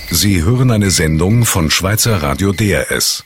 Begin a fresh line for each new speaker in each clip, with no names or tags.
Sie hören eine Sendung von Schweizer Radio DRS.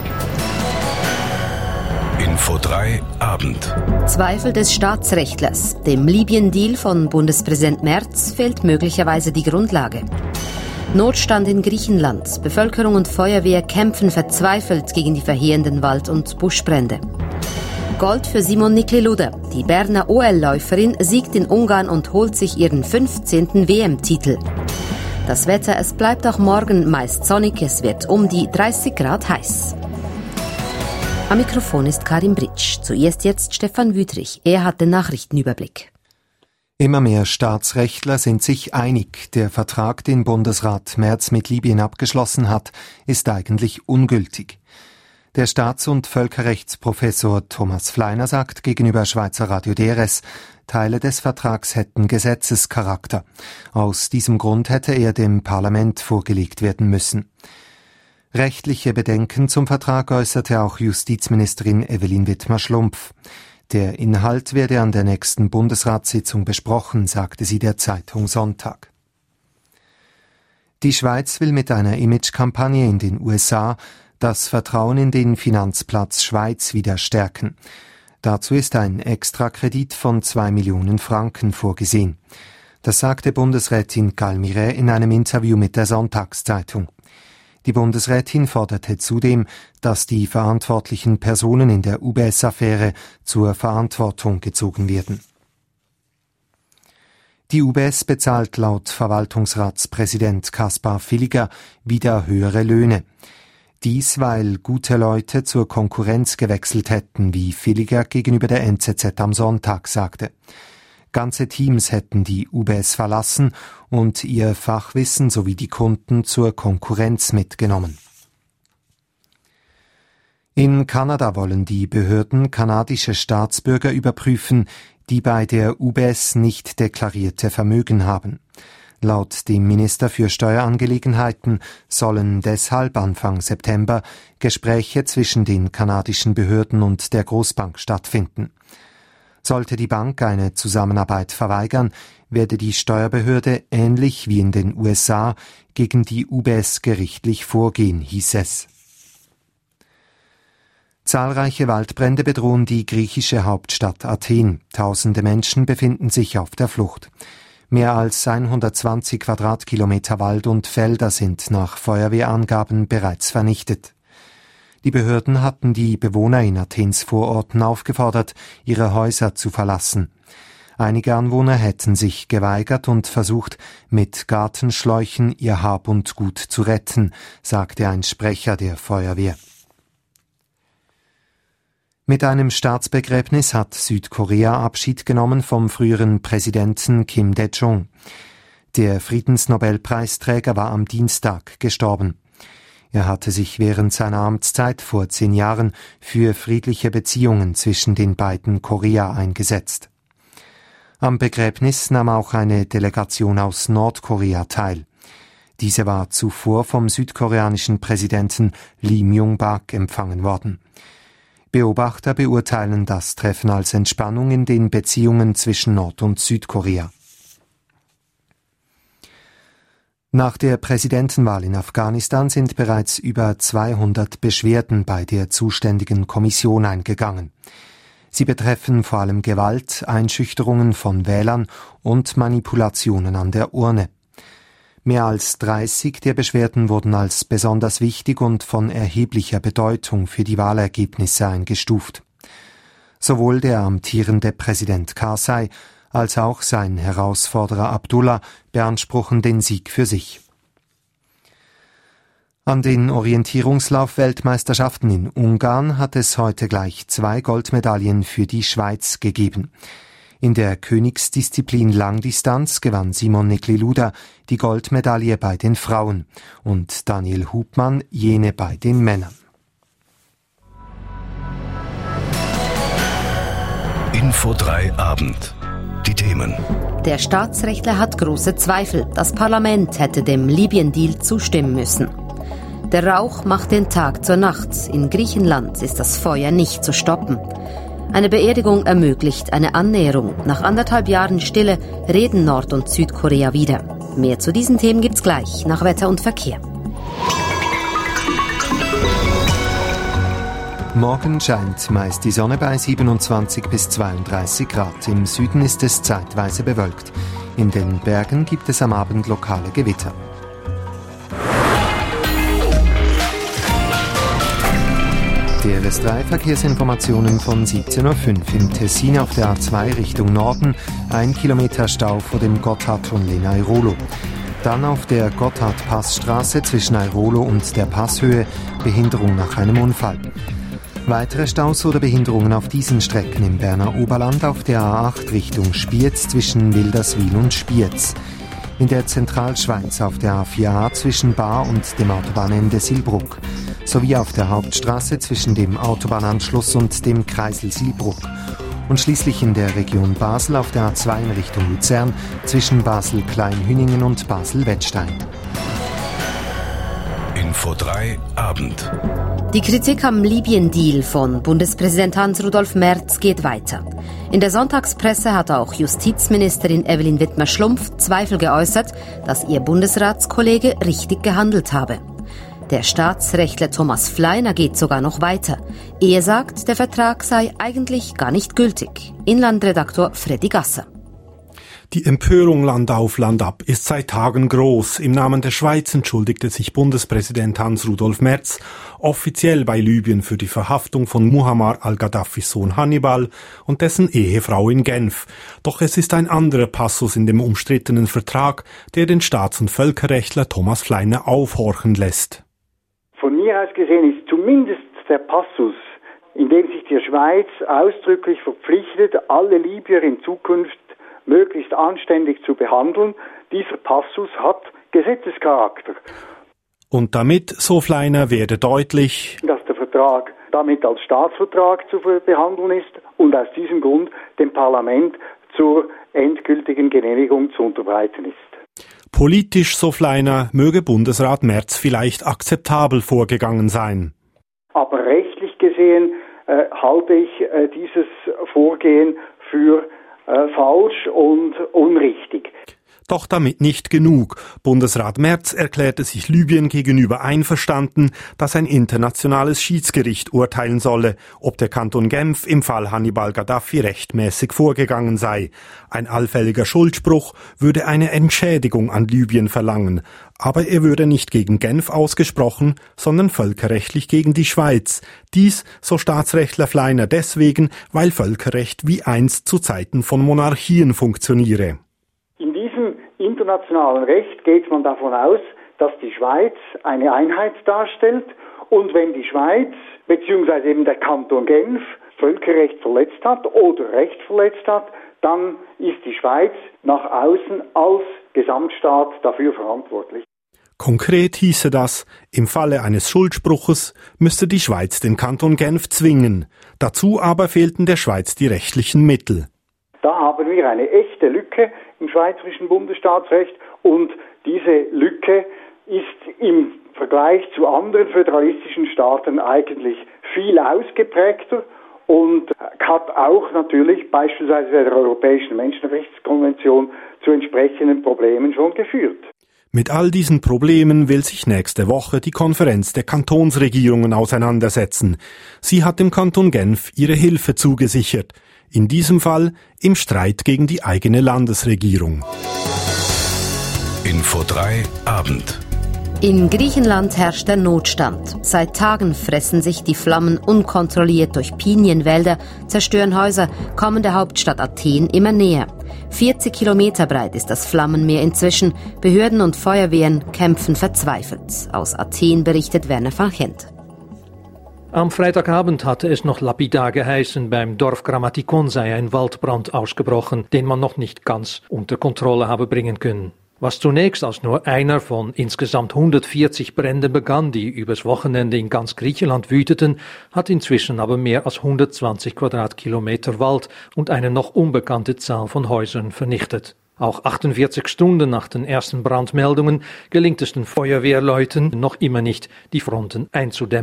Info 3 Abend.
Zweifel des Staatsrechtlers. Dem Libyen-Deal von Bundespräsident Merz fehlt möglicherweise die Grundlage. Notstand in Griechenland. Bevölkerung und Feuerwehr kämpfen verzweifelt gegen die verheerenden Wald- und Buschbrände. Gold für Simon Nikli-Luda. Die Berner OL-Läuferin siegt in Ungarn und holt sich ihren 15. WM-Titel. Das Wetter, es bleibt auch morgen meist sonnig, es wird um die 30 Grad heiß. Am Mikrofon ist Karin Britsch. Zuerst jetzt Stefan Wüthrich. Er hat den Nachrichtenüberblick.
Immer mehr Staatsrechtler sind sich einig, der Vertrag, den Bundesrat Merz mit Libyen abgeschlossen hat, ist eigentlich ungültig. Der Staats- und Völkerrechtsprofessor Thomas Fleiner sagt gegenüber Schweizer Radio DRS, Teile des Vertrags hätten Gesetzescharakter. Aus diesem Grund hätte er dem Parlament vorgelegt werden müssen. Rechtliche Bedenken zum Vertrag äußerte auch Justizministerin Evelyn Wittmer-Schlumpf. Der Inhalt werde an der nächsten Bundesratssitzung besprochen, sagte sie der Zeitung Sonntag. Die Schweiz will mit einer Imagekampagne in den USA das Vertrauen in den Finanzplatz Schweiz wieder stärken. Dazu ist ein Extrakredit von 2 Millionen Franken vorgesehen. Das sagte Bundesrätin Calmiret in einem Interview mit der Sonntagszeitung. Die Bundesrätin forderte zudem, dass die verantwortlichen Personen in der UBS-Affäre zur Verantwortung gezogen werden. Die UBS bezahlt laut Verwaltungsratspräsident Kaspar Villiger wieder höhere Löhne. Dies, weil gute Leute zur Konkurrenz gewechselt hätten, wie Villiger gegenüber der NZZ am Sonntag sagte. Ganze Teams hätten die UBS verlassen und ihr Fachwissen sowie die Kunden zur Konkurrenz mitgenommen. In Kanada wollen die Behörden kanadische Staatsbürger überprüfen, die bei der UBS nicht deklarierte Vermögen haben. Laut dem Minister für Steuerangelegenheiten sollen deshalb Anfang September Gespräche zwischen den kanadischen Behörden und der Großbank stattfinden. Sollte die Bank eine Zusammenarbeit verweigern, werde die Steuerbehörde ähnlich wie in den USA gegen die UBS gerichtlich vorgehen, hieß es. Zahlreiche Waldbrände bedrohen die griechische Hauptstadt Athen. Tausende Menschen befinden sich auf der Flucht. Mehr als 120 Quadratkilometer Wald und Felder sind nach Feuerwehrangaben bereits vernichtet. Die Behörden hatten die Bewohner in Athens Vororten aufgefordert, ihre Häuser zu verlassen. Einige Anwohner hätten sich geweigert und versucht, mit Gartenschläuchen ihr Hab und Gut zu retten, sagte ein Sprecher der Feuerwehr. Mit einem Staatsbegräbnis hat Südkorea Abschied genommen vom früheren Präsidenten Kim Dae-jung. Der Friedensnobelpreisträger war am Dienstag gestorben. Er hatte sich während seiner Amtszeit vor 10 Jahren für friedliche Beziehungen zwischen den beiden Korea eingesetzt. Am Begräbnis nahm auch eine Delegation aus Nordkorea teil. Diese war zuvor vom südkoreanischen Präsidenten Lee Myung-bak empfangen worden. Beobachter beurteilen das Treffen als Entspannung in den Beziehungen zwischen Nord- und Südkorea. Nach der Präsidentenwahl in Afghanistan sind bereits über 200 Beschwerden bei der zuständigen Kommission eingegangen. Sie betreffen vor allem Gewalt, Einschüchterungen von Wählern und Manipulationen an der Urne. Mehr als 30 der Beschwerden wurden als besonders wichtig und von erheblicher Bedeutung für die Wahlergebnisse eingestuft. Sowohl der amtierende Präsident Karzai als auch sein Herausforderer Abdullah beanspruchen den Sieg für sich. An den Orientierungslauf-Weltmeisterschaften in Ungarn hat es heute gleich 2 Goldmedaillen für die Schweiz gegeben. In der Königsdisziplin Langdistanz gewann Simon Nikli-Luda die Goldmedaille bei den Frauen und Daniel Hubmann jene bei den Männern.
Info 3 Abend. Die Themen.
Der Staatsrechtler hat große Zweifel. Das Parlament hätte dem Libyen-Deal zustimmen müssen. Der Rauch macht den Tag zur Nacht. In Griechenland ist das Feuer nicht zu stoppen. Eine Beerdigung ermöglicht eine Annäherung. Nach 1,5 Jahren Stille reden Nord- und Südkorea wieder. Mehr zu diesen Themen gibt's gleich nach Wetter und Verkehr.
Morgen scheint meist die Sonne bei 27 bis 32 Grad. Im Süden ist es zeitweise bewölkt. In den Bergen gibt es am Abend lokale Gewitter. DRS3-Verkehrsinformationen von 17.05 Uhr. Im Tessin auf der A2 Richtung Norden 1 Kilometer Stau vor dem Gotthardtunnel in Airolo. Dann auf der Gotthard-Passstraße zwischen Airolo und der Passhöhe Behinderung nach einem Unfall. Weitere Staus oder Behinderungen auf diesen Strecken im Berner Oberland auf der A8 Richtung Spiez zwischen Wilderswil und Spiez. In der Zentralschweiz auf der A4a zwischen Baar und dem Autobahnende Silbruck. Sowie auf der Hauptstraße zwischen dem Autobahnanschluss und dem Kreisel Silbruck. Und schließlich in der Region Basel auf der A2 in Richtung Luzern zwischen Basel-Kleinhüningen und Basel-Wettstein.
Info 3 Abend.
Die Kritik am Libyen-Deal von Bundespräsident Hans-Rudolf Merz geht weiter. In der Sonntagspresse hat auch Justizministerin Evelyn Widmer-Schlumpf Zweifel geäußert, dass ihr Bundesratskollege richtig gehandelt habe. Der Staatsrechtler Thomas Fleiner geht sogar noch weiter. Er sagt, der Vertrag sei eigentlich gar nicht gültig. Inlandredaktor Freddy Gasser.
Die Empörung Land auf, Land ab ist seit Tagen groß. Im Namen der Schweiz entschuldigte sich Bundespräsident Hans-Rudolf Merz offiziell bei Libyen für die Verhaftung von Muammar al-Gaddafis Sohn Hannibal und dessen Ehefrau in Genf. Doch es ist ein anderer Passus in dem umstrittenen Vertrag, der den Staats- und Völkerrechtler Thomas Fleiner aufhorchen lässt.
Von mir aus gesehen ist zumindest der Passus, in dem sich die Schweiz ausdrücklich verpflichtet, alle Libyer in Zukunft möglichst anständig zu behandeln. Dieser Passus hat Gesetzescharakter.
Und damit, so Fleiner, werde deutlich,
dass der Vertrag damit als Staatsvertrag zu behandeln ist und aus diesem Grund dem Parlament zur endgültigen Genehmigung zu unterbreiten ist.
Politisch, so Fleiner, möge Bundesrat Merz vielleicht akzeptabel vorgegangen sein.
Aber rechtlich gesehen halte ich dieses Vorgehen für falsch und unrichtig.
Doch damit nicht genug. Bundesrat Merz erklärte sich Libyen gegenüber einverstanden, dass ein internationales Schiedsgericht urteilen solle, ob der Kanton Genf im Fall Hannibal Gaddafi rechtmäßig vorgegangen sei. Ein allfälliger Schuldspruch würde eine Entschädigung an Libyen verlangen. Aber er würde nicht gegen Genf ausgesprochen, sondern völkerrechtlich gegen die Schweiz. Dies, so Staatsrechtler Fleiner, deswegen, weil Völkerrecht wie einst zu Zeiten von Monarchien funktioniere.
In diesem internationalen Recht geht man davon aus, dass die Schweiz eine Einheit darstellt und wenn die Schweiz bzw. eben der Kanton Genf Völkerrecht verletzt hat oder Recht verletzt hat, dann ist die Schweiz nach außen als Gesamtstaat dafür verantwortlich.
Konkret hieße das, im Falle eines Schuldspruches müsste die Schweiz den Kanton Genf zwingen. Dazu aber fehlten der Schweiz die rechtlichen Mittel.
Da haben wir eine echte Lücke im schweizerischen Bundesstaatsrecht und diese Lücke ist im Vergleich zu anderen föderalistischen Staaten eigentlich viel ausgeprägter und hat auch natürlich beispielsweise der Europäischen Menschenrechtskonvention zu entsprechenden Problemen schon geführt.
Mit all diesen Problemen will sich nächste Woche die Konferenz der Kantonsregierungen auseinandersetzen. Sie hat dem Kanton Genf ihre Hilfe zugesichert. In diesem Fall im Streit gegen die eigene Landesregierung.
Info 3 Abend.
In Griechenland herrscht der Notstand. Seit Tagen fressen sich die Flammen unkontrolliert durch Pinienwälder, zerstören Häuser, kommen der Hauptstadt Athen immer näher. 40 Kilometer breit ist das Flammenmeer inzwischen. Behörden und Feuerwehren kämpfen verzweifelt. Aus Athen berichtet Werner van Gent.
Am Freitagabend hatte es noch lapidar geheißen, beim Dorf Grammatikon sei ein Waldbrand ausgebrochen, den man noch nicht ganz unter Kontrolle habe bringen können. Was zunächst als nur einer von insgesamt 140 Bränden begann, die übers Wochenende in ganz Griechenland wüteten, hat inzwischen aber mehr als 120 Quadratkilometer Wald und eine noch unbekannte Zahl von Häusern vernichtet. Auch 48 Stunden nach den ersten Brandmeldungen gelingt es den Feuerwehrleuten noch immer nicht, die Fronten einzudämmen.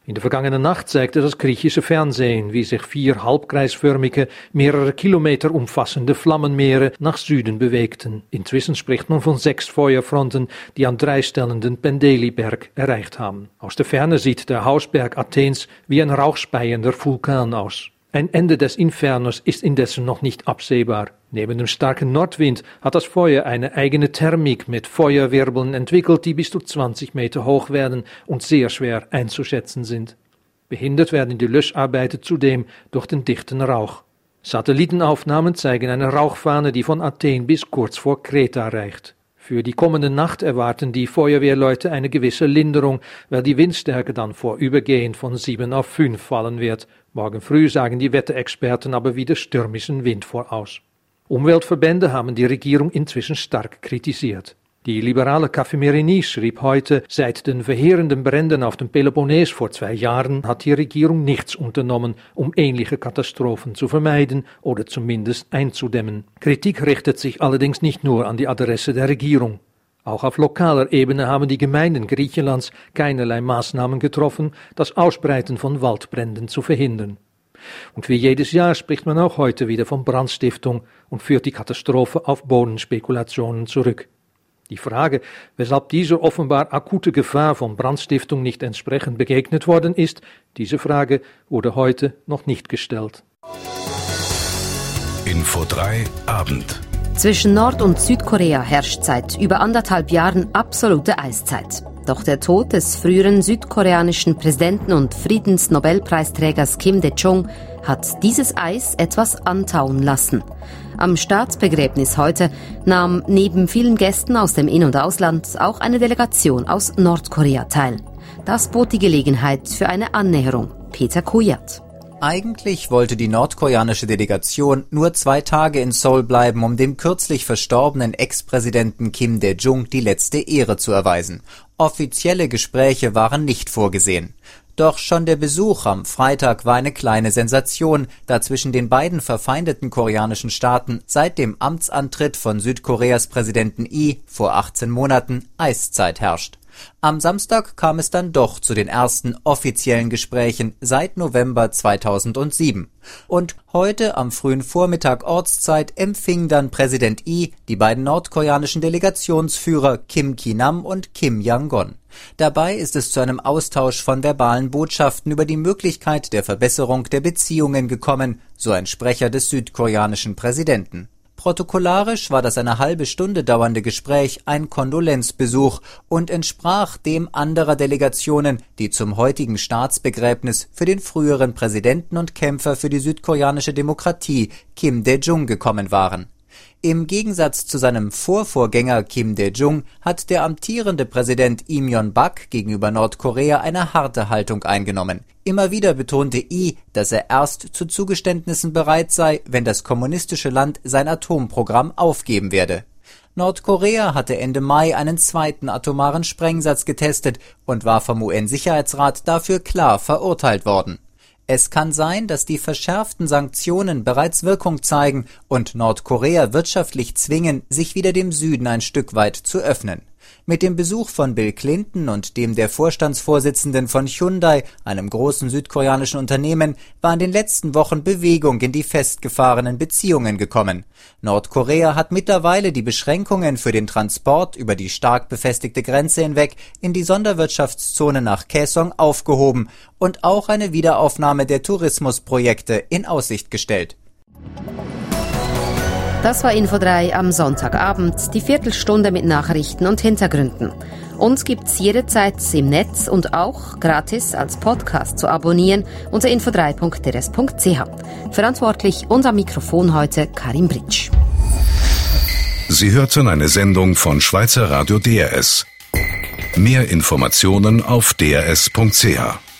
In der vergangenen Nacht zeigte das griechische Fernsehen, wie sich 4 halbkreisförmige, mehrere Kilometer umfassende Flammenmeere nach Süden bewegten. Inzwischen spricht man von 6 Feuerfronten, die an 3 Stellen den Pendeli-Berg erreicht haben. Aus der Ferne sieht der Hausberg Athens wie ein rauchspeiender Vulkan aus. Ein Ende des Infernos ist indessen noch nicht absehbar. Neben dem starken Nordwind hat das Feuer eine eigene Thermik mit Feuerwirbeln entwickelt, die bis zu 20 Meter hoch werden und sehr schwer einzuschätzen sind. Behindert werden die Löscharbeiten zudem durch den dichten Rauch. Satellitenaufnahmen zeigen eine Rauchfahne, die von Athen bis kurz vor Kreta reicht. Für die kommende Nacht erwarten die Feuerwehrleute eine gewisse Linderung, weil die Windstärke dann vorübergehend von 7 auf 5 fallen wird. Morgen früh sagen die Wetterexperten aber wieder stürmischen Wind voraus. Umweltverbände haben die Regierung inzwischen stark kritisiert. Die liberale Kaphimerini schrieb heute, seit den verheerenden Bränden auf dem Peloponnes vor 2 Jahren hat die Regierung nichts unternommen, um ähnliche Katastrophen zu vermeiden oder zumindest einzudämmen. Kritik richtet sich allerdings nicht nur an die Adresse der Regierung. Auch auf lokaler Ebene haben die Gemeinden Griechenlands keinerlei Maßnahmen getroffen, das Ausbreiten von Waldbränden zu verhindern. Und wie jedes Jahr spricht man auch heute wieder von Brandstiftung und führt die Katastrophe auf Bodenspekulationen zurück. Die Frage, weshalb dieser offenbar akute Gefahr von Brandstiftung nicht entsprechend begegnet worden ist, diese Frage wurde heute noch nicht gestellt.
Info 3 Abend.
Zwischen Nord- und Südkorea herrscht seit über 1,5 Jahren absolute Eiszeit. Doch der Tod des früheren südkoreanischen Präsidenten und Friedensnobelpreisträgers Kim Dae-jung hat dieses Eis etwas antauen lassen. Am Staatsbegräbnis heute nahm neben vielen Gästen aus dem In- und Ausland auch eine Delegation aus Nordkorea teil. Das bot die Gelegenheit für eine Annäherung. Peter Kujat.
Eigentlich wollte die nordkoreanische Delegation nur 2 Tage in Seoul bleiben, um dem kürzlich verstorbenen Ex-Präsidenten Kim Dae-jung die letzte Ehre zu erweisen. Offizielle Gespräche waren nicht vorgesehen. Doch schon der Besuch am Freitag war eine kleine Sensation, da zwischen den beiden verfeindeten koreanischen Staaten seit dem Amtsantritt von Südkoreas Präsidenten Lee vor 18 Monaten Eiszeit herrscht. Am Samstag kam es dann doch zu den ersten offiziellen Gesprächen seit November 2007. Und heute am frühen Vormittag Ortszeit empfing dann Präsident Lee die beiden nordkoreanischen Delegationsführer Kim Ki-nam und Kim Yang-gon. Dabei ist es zu einem Austausch von verbalen Botschaften über die Möglichkeit der Verbesserung der Beziehungen gekommen, so ein Sprecher des südkoreanischen Präsidenten. Protokollarisch war das eine halbe Stunde dauernde Gespräch ein Kondolenzbesuch und entsprach dem anderer Delegationen, die zum heutigen Staatsbegräbnis für den früheren Präsidenten und Kämpfer für die südkoreanische Demokratie Kim Dae-jung gekommen waren. Im Gegensatz zu seinem Vorvorgänger Kim Dae-jung hat der amtierende Präsident Lee Myung-bak gegenüber Nordkorea eine harte Haltung eingenommen. Immer wieder betonte Lee, dass er erst zu Zugeständnissen bereit sei, wenn das kommunistische Land sein Atomprogramm aufgeben werde. Nordkorea hatte Ende Mai einen 2. atomaren Sprengsatz getestet und war vom UN-Sicherheitsrat dafür klar verurteilt worden. Es kann sein, dass die verschärften Sanktionen bereits Wirkung zeigen und Nordkorea wirtschaftlich zwingen, sich wieder dem Süden ein Stück weit zu öffnen. Mit dem Besuch von Bill Clinton und dem der Vorstandsvorsitzenden von Hyundai, einem großen südkoreanischen Unternehmen, war in den letzten Wochen Bewegung in die festgefahrenen Beziehungen gekommen. Nordkorea hat mittlerweile die Beschränkungen für den Transport über die stark befestigte Grenze hinweg in die Sonderwirtschaftszone nach Kaesong aufgehoben und auch eine Wiederaufnahme der Tourismusprojekte in Aussicht gestellt.
Das war Info 3 am Sonntagabend, die Viertelstunde mit Nachrichten und Hintergründen. Uns gibt's jederzeit im Netz und auch gratis als Podcast zu abonnieren unter info3.rs.ch. Verantwortlich und am Mikrofon heute Karin Britsch.
Sie hörten eine Sendung von Schweizer Radio DRS. Mehr Informationen auf drs.ch.